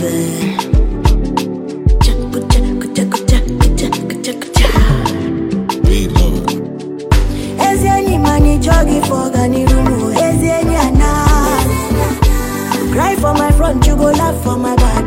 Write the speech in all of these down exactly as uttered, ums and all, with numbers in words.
Cry for my front, you go laugh for my back.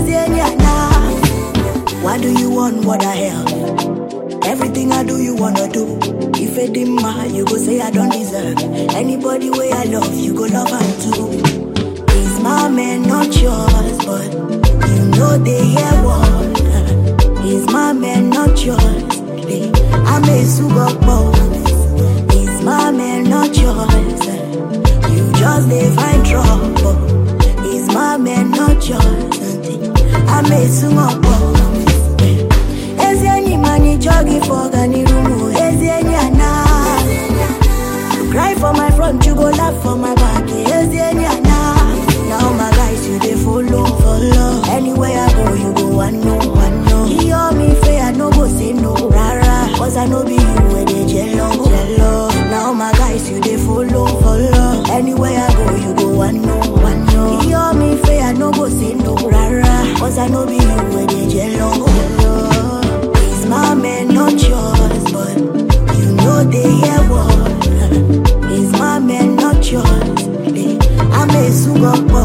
What do you want, what the hell? Everything I do, you wanna do. If it didn't matter, you go say I don't deserve. Anybody way I love, you go love her too. He's my man, not yours, but you know they hear one. He's my man, not yours. I'm a super boss. He's my man, not yours. You just they find trouble. He's my man, not yours. I'm a super boss. Ezi any money jogging for Gani Rumu. Ezi any ana. Cry for my front, you go laugh for my back. Ezi any ana. Now my guys, you they follow, follow. Anywhere I go, you go one no, one no. He hear me fair, no go say no, rara. Cause I know be you where they jello, jello. Now my guys, you they follow, follow. Anywhere I go, you go one no, one no. He hear me fair, no go say no, rara. Cause I know be you where they jello, jello. He's my man, not yours, but you know they hear what. He's my man, not yours. I'm a super